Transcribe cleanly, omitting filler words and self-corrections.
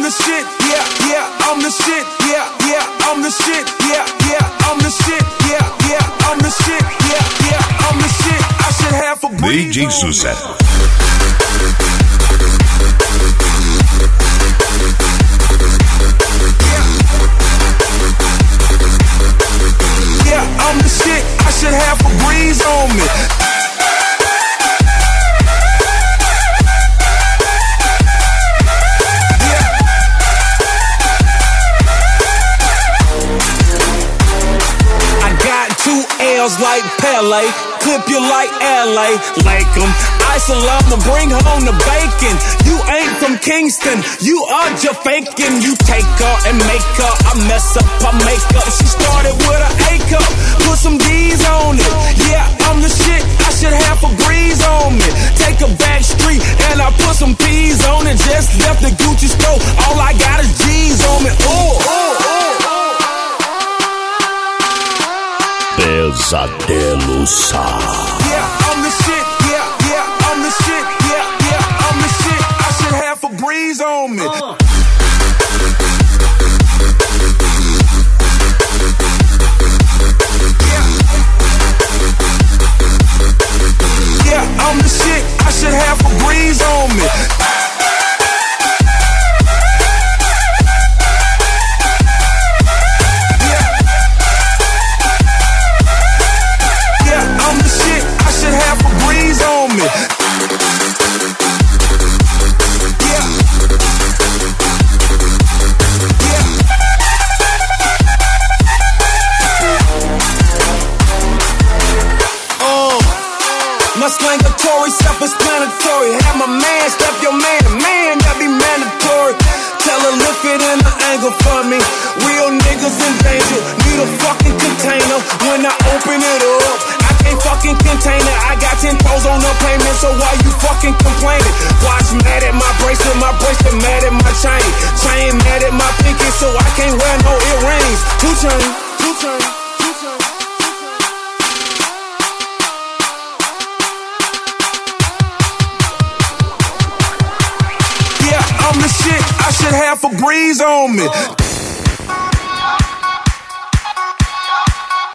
the shit, yeah, yeah, I'm the shit, yeah, yeah, I'm the shit, yeah, yeah, I'm the shit, yeah, yeah, I'm the shit, yeah, yeah, I'm the shit. I should have a breeze. DJ Sucesso. Yeah, I'm the shit. I should have a breeze on me. Like Pele, clip you like LA, like 'em. Ice and love to bring home the bacon. You ain't from Kingston, you are just faking. You take her and make her, I mess up her makeup. She started with an A cup, put some D's on it. Yeah, I'm the shit, I should have a breeze on me. Take a back street and I put some P's on it. Just left the Gucci store, all I got is G's on me. Pesadelo Sa. Yeah, I'm the shit. Yeah, yeah, I'm the shit. Yeah, yeah, I'm the shit. I should have a breeze on me. Yeah, I'm the shit. I should have a breeze on me. Slang-atory, self-explanatory. Have my man step your man, that be mandatory. Tell her lift it in the angle for me. Real niggas in danger, need a fucking container. When I open it up, I can't fucking contain it. I got 10 toes on the payment, so why you fucking complaining? Watch mad at my bracelet mad at my chain mad at my pinky, so I can't wear no earrings. Two chain. I'm the shit, I should have a breeze on me.